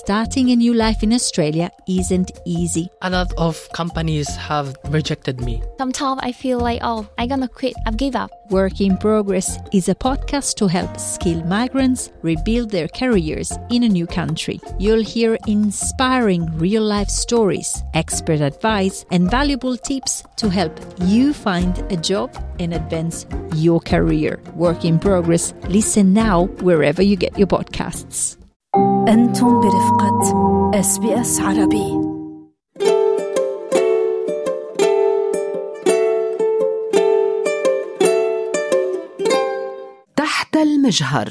starting a new life in Australia isn't easy. A lot of companies have rejected me. Sometimes I feel like, I'm gonna quit, I've give up. Work in Progress is a podcast to help skilled migrants rebuild their careers in a new country. You'll hear inspiring real-life stories, expert advice, and valuable tips to help you find a job and advance your career. Work in Progress. Listen now wherever you get your podcasts. أنتم برفقة SBS عربي. تحت المجهر.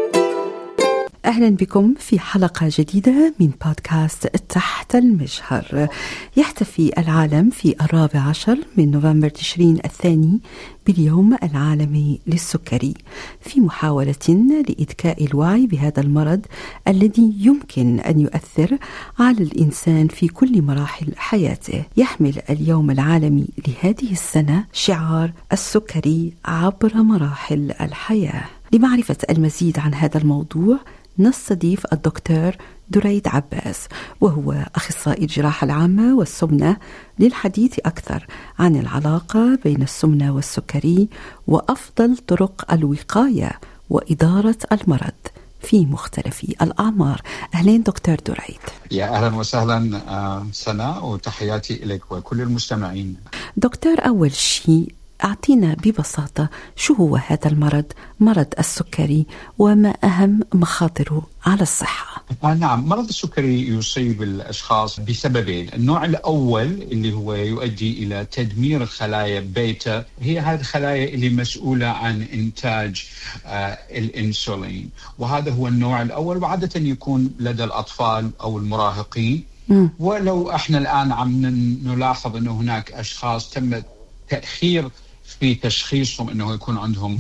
أهلا بكم في حلقة جديدة من بودكاست تحت المجهر. يحتفي العالم في 14 من نوفمبر تشرين الثاني باليوم العالمي للسكري، في محاولة لإذكاء الوعي بهذا المرض الذي يمكن أن يؤثر على الإنسان في كل مراحل حياته. يحمل اليوم العالمي لهذه السنة شعار السكري عبر مراحل الحياة. لمعرفة المزيد عن هذا الموضوع نستضيف الدكتور دريد عباس، وهو أخصائي الجراحة العامة والسمنة، للحديث أكثر عن العلاقة بين السمنة والسكري وأفضل طرق الوقاية وإدارة المرض في مختلف الأعمار. أهلين دكتور دريد. يا أهلا وسهلا سناء، وتحياتي إليك وكل المستمعين. دكتور، أول شيء أعطينا ببساطة شو هو هذا المرض، مرض السكري، وما أهم مخاطره على الصحة؟ نعم، مرض السكري يصيب الأشخاص بسببين. النوع الأول اللي هو يؤدي إلى تدمير الخلايا بيتا، هي هذه الخلايا اللي مسؤولة عن إنتاج الإنسولين، وهذا هو النوع الأول، وعادة يكون لدى الأطفال أو المراهقين. ولو احنا الآن عم نلاحظ أنه هناك أشخاص تم تأخير في تشخيصهم أنه يكون عندهم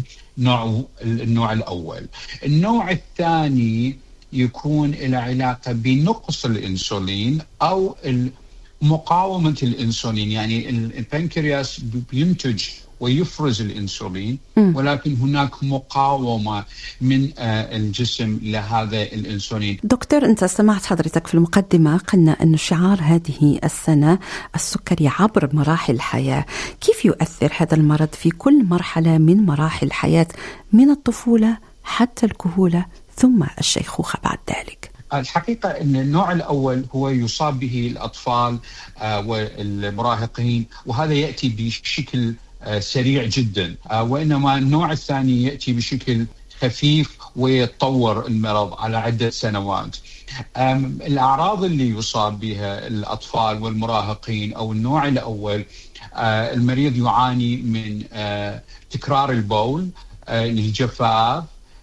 النوع الأول. النوع الثاني يكون له علاقة بنقص الإنسولين أو مقاومة الإنسولين، يعني البنكرياس بينتج ويفرز الإنسولين، ولكن هناك مقاومة من الجسم لهذا الإنسولين. دكتور، أنت سمعت حضرتك في المقدمة قلنا أن شعار هذه السنة السكري عبر مراحل الحياة. كيف يؤثر هذا المرض في كل مرحلة من مراحل الحياة، من الطفولة حتى الكهولة ثم الشيخوخة بعد ذلك؟ الحقيقة أن النوع الأول هو يصاب به الأطفال والمراهقين، وهذا يأتي بشكل سريع جدا، وإنما النوع الثاني يأتي بشكل خفيف ويتطور المرض على عدة سنوات. الأعراض اللي يصاب بها الأطفال والمراهقين أو النوع الأول، المريض يعاني من تكرار البول، الجفاف،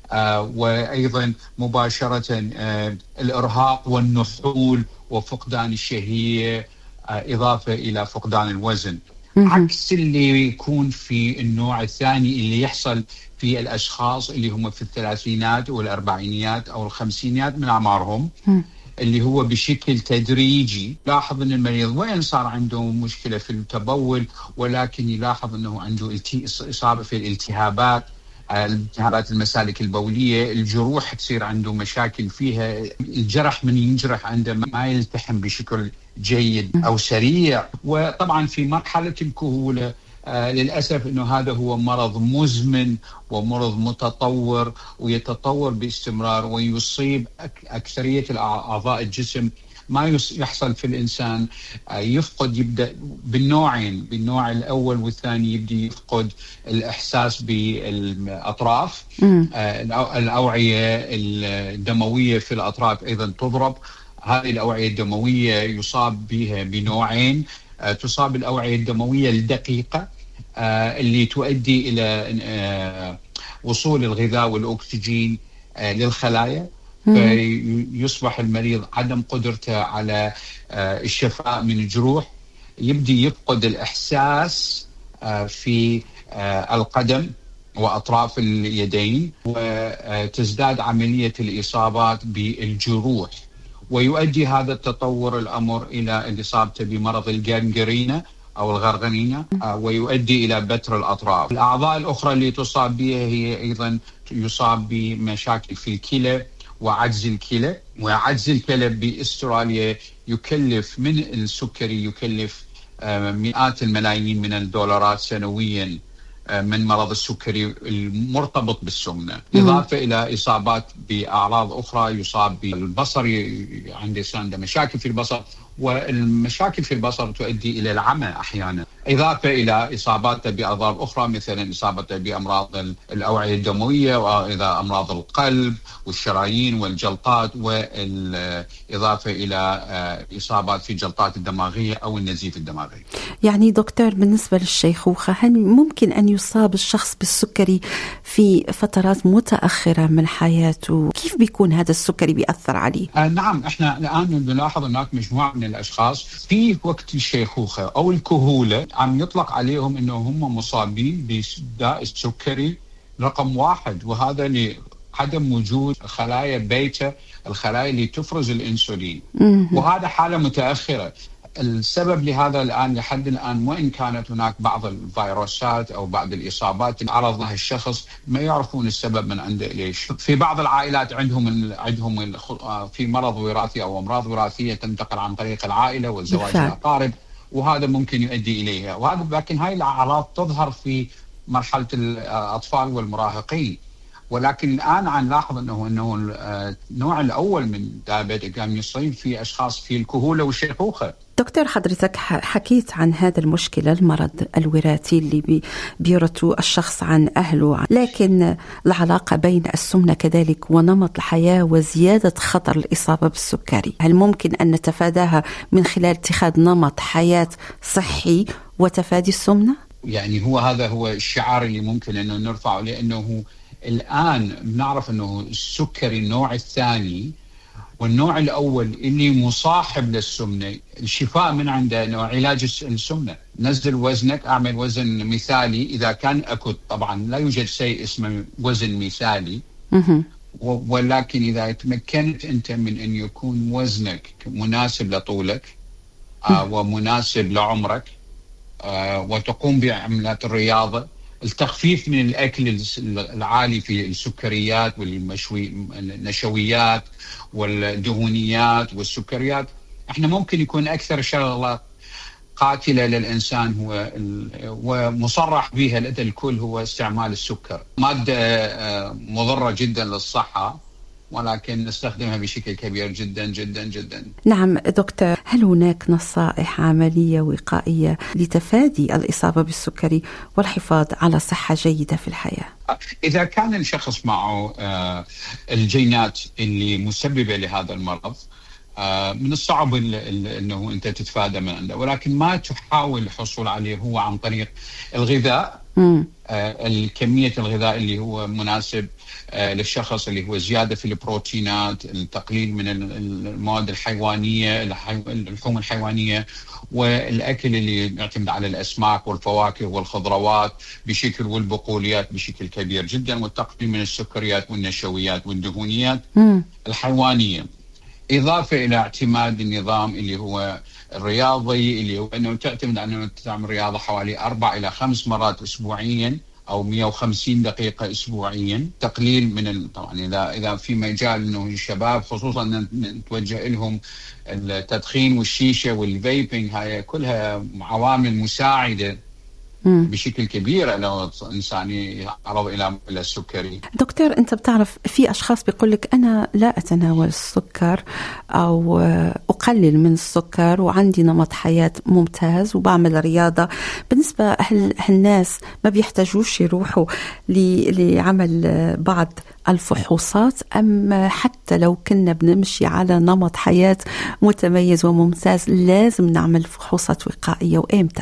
وأيضا مباشرة الإرهاق والنحول وفقدان الشهية، إضافة إلى فقدان الوزن، عكس اللي يكون في النوع الثاني اللي يحصل في الأشخاص اللي هم في الثلاثينات والأربعينيات أو الخمسينيات من أعمارهم، اللي هو بشكل تدريجي. لاحظ أن المريض وين صار عنده مشكلة في التبول، ولكن يلاحظ أنه عنده إصابة في الالتهابات المسالك البولية، الجروح تصير عنده مشاكل فيها، الجرح من ينجرح عنده ما يلتحم بشكل جيد أو سريع. وطبعا في مرحلة الكهولة للأسف أنه هذا هو مرض مزمن ومرض متطور ويتطور باستمرار ويصيب أكثرية أعضاء الجسم. ما يحصل في الإنسان يبدأ بالنوعين، بالنوع الأول والثاني يبدأ يفقد الإحساس بالأطراف، الأوعية الدموية في الأطراف أيضا تضرب. هذه الأوعية الدموية يصاب بها بنوعين. تصاب الأوعية الدموية الدقيقة اللي تؤدي إلى وصول الغذاء والأكسجين للخلايا، فيصبح المريض عدم قدرته على الشفاء من الجروح، يبدأ يفقد الإحساس في القدم وأطراف اليدين، وتزداد عملية الإصابات بالجروح، ويؤدي هذا التطور الأمر إلى الإصابة بمرض الجانجرينا أو الغرغنينة، ويؤدي إلى بتر الأطراف. الأعضاء الأخرى اللي تصاب بها هي أيضا يصاب بمشاكل في الكلى وعجز الكلى. وعجز الكلى باستراليا يكلف من السكري يكلف مئات الملايين من الدولارات سنويا من مرض السكري المرتبط بالسمنة، إضافة إلى إصابات بأعراض أخرى، يصاب بالبصر، عنده مشاكل في البصر، والمشاكل في البصر تؤدي إلى العمى أحيانا، إضافة إلى إصاباته بأمراض أخرى مثلا إصابته بأمراض الأوعية الدموية وإذا أمراض القلب والشرايين والجلطات، والإضافة إلى إصابات في الجلطات الدماغية أو النزيف الدماغي. يعني دكتور، بالنسبة للشيخوخة هل ممكن أن يصاب الشخص بالسكري في فترات متأخرة من حياته؟ كيف بيكون هذا السكري بيأثر عليه؟ نعم، احنا الآن بنلاحظ هناك مجموعة من الأشخاص في وقت الشيخوخة أو الكهولة عم يطلق عليهم أنه هم مصابين بداء السكري رقم 1، وهذا لعدم وجود خلايا بيتا، الخلايا اللي تفرز الأنسولين، وهذا حالة متأخرة. السبب لهذا الآن لحد الآن، وإن كانت هناك بعض الفيروسات أو بعض الإصابات اللي عرض لها الشخص ما يعرفون السبب من عنده ليش. في بعض العائلات عندهم في مرض وراثي أو أمراض وراثية تنتقل عن طريق العائلة والزواج الأقارب، وهذا ممكن يؤدي إليها. لكن هاي الأعراض تظهر في مرحلة الأطفال والمراهقين. ولكن الآن عم نلاحظ أنه النوع الأول من دايابيتك عم يصيب في أشخاص في الكهولة والشيخوخة. دكتور، حضرتك حكيت عن هذا المشكلة، المرض الوراثي اللي بيورثه الشخص عن أهله، لكن العلاقة بين السمنة كذلك ونمط الحياة وزيادة خطر الإصابة بالسكري، هل ممكن أن نتفاداها من خلال اتخاذ نمط حياة صحي وتفادي السمنة؟ يعني هذا هو الشعار اللي ممكن أنه نرفعه، لأنه الآن بنعرف أنه السكري النوع الثاني والنوع الأول اللي مصاحب للسمنة، الشفاء من عنده أنه علاج السمنة، نزل وزنك، أعمل وزن مثالي إذا كان أكد. طبعا لا يوجد شيء اسمه وزن مثالي، ولكن إذا تمكنت أنت من أن يكون وزنك مناسب لطولك ومناسب لعمرك وتقوم بعمليات الرياضة، التخفيف من الأكل العالي في السكريات والنشويات والدهونيات والسكريات، احنا ممكن يكون أكثر شغلة قاتلة للإنسان هو ومصرح بها لدى الكل هو استعمال السكر، مادة مضرة جدا للصحة، ولكن نستخدمها بشكل كبير جدا جدا جدا. نعم دكتور، هل هناك نصائح عملية وقائية لتفادي الإصابة بالسكري والحفاظ على صحة جيدة في الحياة؟ إذا كان الشخص معه الجينات اللي مسببة لهذا المرض، من الصعب أنه أنت تتفادى من عنده، ولكن ما تحاول الحصول عليه هو عن طريق الغذاء، الكمية الغذاء اللي هو مناسب للشخص، اللي هو زيادة في البروتينات، التقليل من المواد الحيوانية، اللحوم الحيوانية، والأكل اللي يعتمد على الأسماك والفواكه والخضروات بشكل، والبقوليات بشكل كبير جدا، والتقليل من السكريات والنشويات والدهونيات الحيوانية، إضافة إلى اعتماد النظام اللي هو الرياضي، اللي هو أنه تعتمد على أنه تعمل رياضة حوالي 4 إلى 5 مرات أسبوعيا أو 150 دقيقة أسبوعيا. تقليل من طبعا إذا في مجال أنه الشباب خصوصا نتوجه لهم التدخين والشيشة والفيبينج، هاي كلها عوامل مساعدة بشكل كبير لو الإنسان يعرض إلى السكري. دكتور، أنت بتعرف في أشخاص بيقولك أنا لا أتناول السكر أو أقلل من السكر وعندي نمط حياة ممتاز وبعمل رياضة. بالنسبة هالناس ما بيحتاجوش يروحوا لعمل بعض الفحوصات، أم حتى لو كنا بنمشي على نمط حياة متميز وممتاز لازم نعمل فحوصات وقائية، وإمتى؟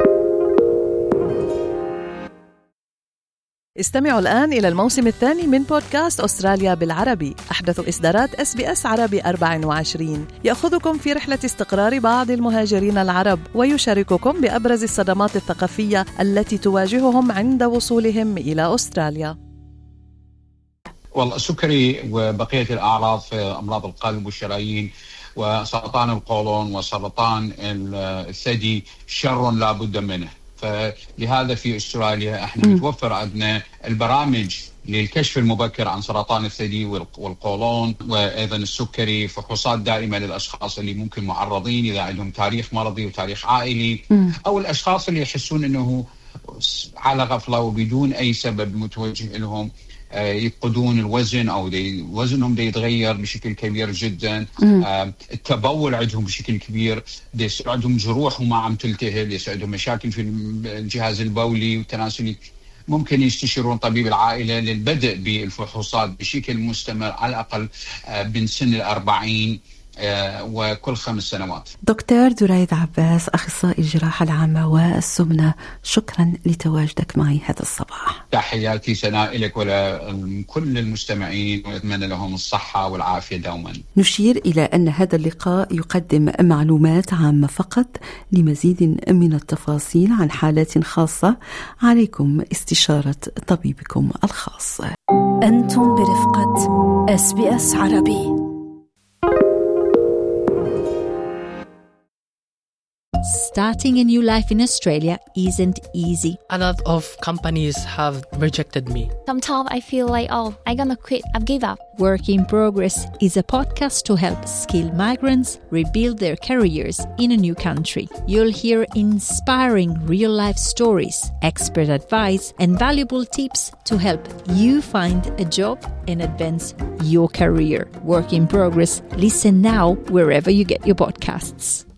استمعوا الآن إلى الموسم الثاني من بودكاست أستراليا بالعربي، أحدث إصدارات SBS عربي 24، يأخذكم في رحلة استقرار بعض المهاجرين العرب ويشارككم بأبرز الصدمات الثقافية التي تواجههم عند وصولهم إلى أستراليا. والله السكري وبقية الأعراض في أمراض القلب والشرايين وسرطان القولون وسرطان الثدي شر لا بد منه، فلهذا في أستراليا احنا متوفر عندنا البرامج للكشف المبكر عن سرطان الثدي والقولون وأيضا السكري، فحوصات دائمة للأشخاص اللي ممكن معرضين إذا عندهم تاريخ مرضي وتاريخ عائلي، أو الأشخاص اللي يحسون أنه على غفلة وبدون أي سبب متوجه لهم يفقدون الوزن أو وزنهم يتغير بشكل كبير جدا، التبول عندهم بشكل كبير، يصير عندهم جروح وما عم تلتهب، يصير عندهم مشاكل في الجهاز البولي والتناسلي. ممكن يستشيرون طبيب العائلة للبدء بالفحوصات بشكل مستمر على الأقل من سن 40 وكل 5 سنوات. دكتور دريد عباس، أخصائي الجراحة العامة والسمنة، شكرا لتواجدك معي هذا الصباح. تحياتي سناء لك ولكل المستمعين، وأتمنى لهم الصحة والعافية دوما. نشير إلى أن هذا اللقاء يقدم معلومات عامة فقط. لمزيد من التفاصيل عن حالات خاصة عليكم استشارة طبيبكم الخاص. أنتم برفقة SBS عربي. Starting a new life in Australia isn't easy. A lot of companies have rejected me. Sometimes I feel like, I'm gonna quit. I've give up. Work in Progress is a podcast to help skilled migrants rebuild their careers in a new country. You'll hear inspiring real-life stories, expert advice, and valuable tips to help you find a job and advance your career. Work in Progress. Listen now wherever you get your podcasts.